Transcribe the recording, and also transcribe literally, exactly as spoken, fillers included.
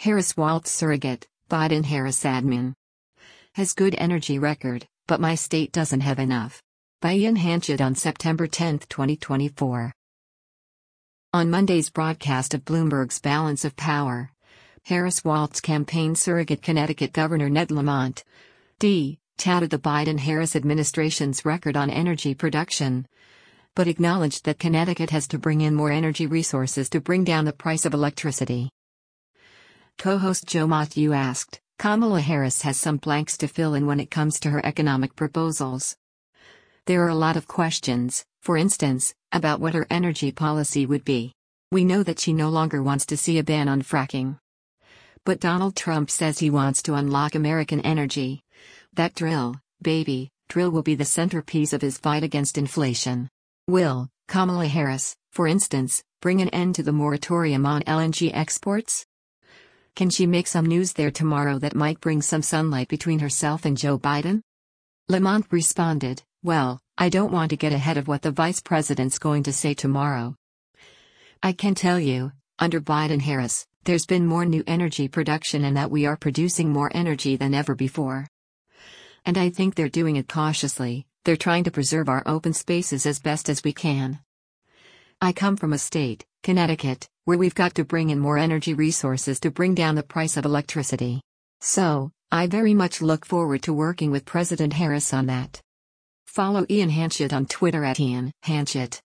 Harris-Walz surrogate, Biden-Harris admin. Has good energy record, but my state doesn't have enough. By Ian Hanchett on September tenth, twenty twenty-four. On Monday's broadcast of Bloomberg's Balance of Power, Harris-Walz campaign surrogate Connecticut Governor Ned Lamont, D, touted the Biden-Harris administration's record on energy production, but acknowledged that Connecticut has to bring in more energy resources to bring down the price of electricity. Co-host Joe Matthew asked, Kamala Harris has some blanks to fill in when it comes to her economic proposals. There are a lot of questions, for instance, about what her energy policy would be. We know that she no longer wants to see a ban on fracking. But Donald Trump says he wants to unlock American energy. That drill, baby, drill will be the centerpiece of his fight against inflation. Will Kamala Harris, for instance, bring an end to the moratorium on L N G exports? Can she make some news there tomorrow that might bring some sunlight between herself and Joe Biden? Lamont responded, well, I don't want to get ahead of what the vice president's going to say tomorrow. I can tell you, under Biden-Harris, there's been more new energy production and that we are producing more energy than ever before. And I think they're doing it cautiously, they're trying to preserve our open spaces as best as we can. I come from a state, Connecticut, where we've got to bring in more energy resources to bring down the price of electricity. So, I very much look forward to working with President Harris on that. Follow Ian Hanchett on Twitter at Ian Hanchett.